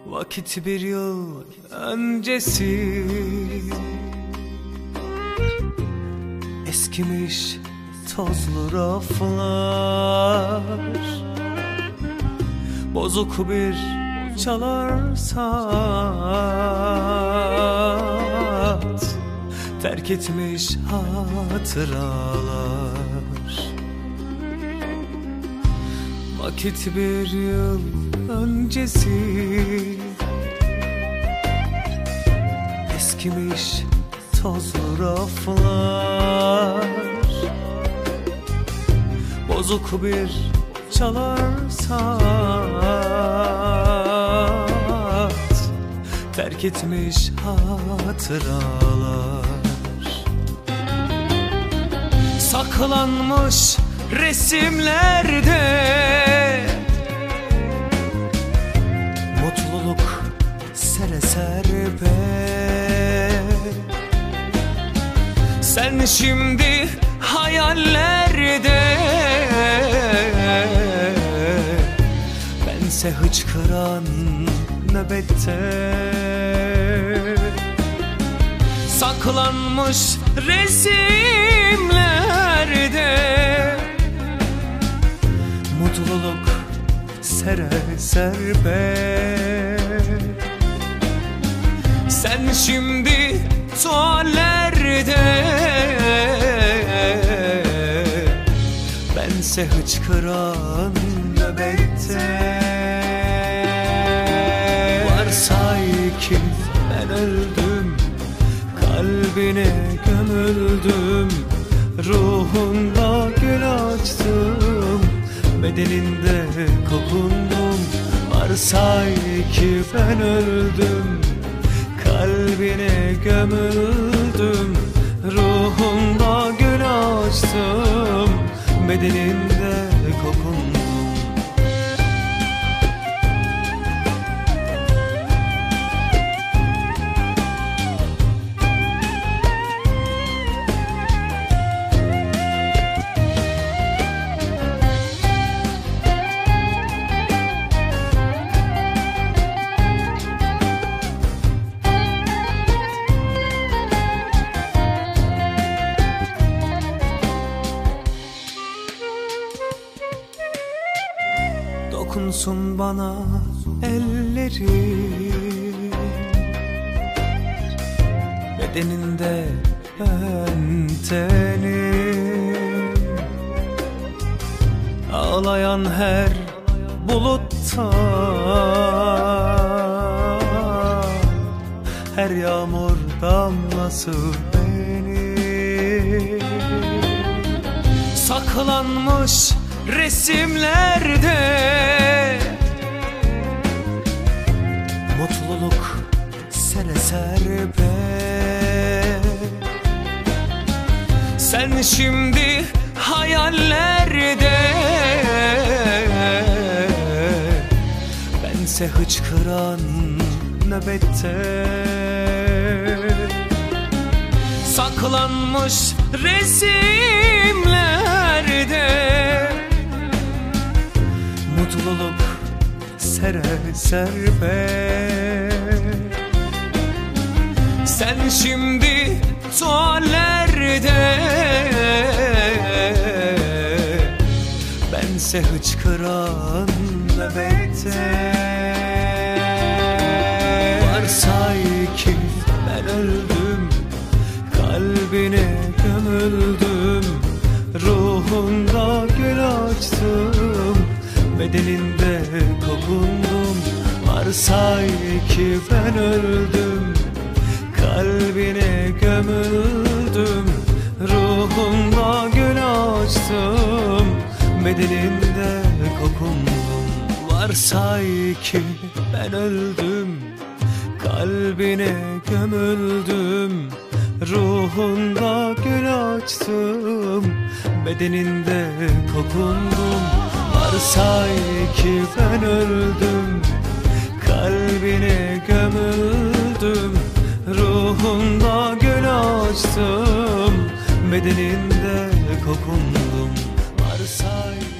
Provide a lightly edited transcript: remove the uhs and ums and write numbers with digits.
Vakit bir yıl öncesi, eskimiş tozlu raflar, bozuk bir çalar saat, terk etmiş hatıralar. Vakit bir yıl öncesi, eskimiş tozlu raflar, bozuk bir çalar saat, terk etmiş hatıralar. Saklanmış resimlerde mutluluk sere serpe. Sen şimdi hayallerde, bense hıçkıran nöbette. Saklanmış resimlerde mutluluk sere serpe. Sen şimdi tuallerde, bense hıçkıran nöbette. Varsay ki ben öldüm, kalbine gömüldüm, ruhunda gül açtım, bedeninde kokundum. Varsay ki ben öldüm, kalbine gömüldüm, ruhunda gül açtım, bedeninde kokundum. Dokunsun bana elleri, bedeninde ben tenim. Ağlayan her bulutta, her yağmur damlası benim. Saklanmış resimlerde mutluluk sere serpe. Sen şimdi hayallerde, bense hıçkıran nöbette. Saklanmış resimlerde mutluluk sere serpe. Sen şimdi tuallerde, bense hıçkıran nöbette. Varsay ki ben öldüm, kalbine gömüldüm, ruhunda gül açtım, bedeninde kokundum. Varsay ki ben öldüm, kalbine gömüldüm, ruhunda gül açtım, bedeninde kokundum. Varsay ki ben öldüm, kalbine gömüldüm, ruhunda gül açtım, bedeninde kokundum. Varsay ki ben öldüm, kalbine gömüldüm, ruhunda gül açtım, bedeninde kokundum. Varsay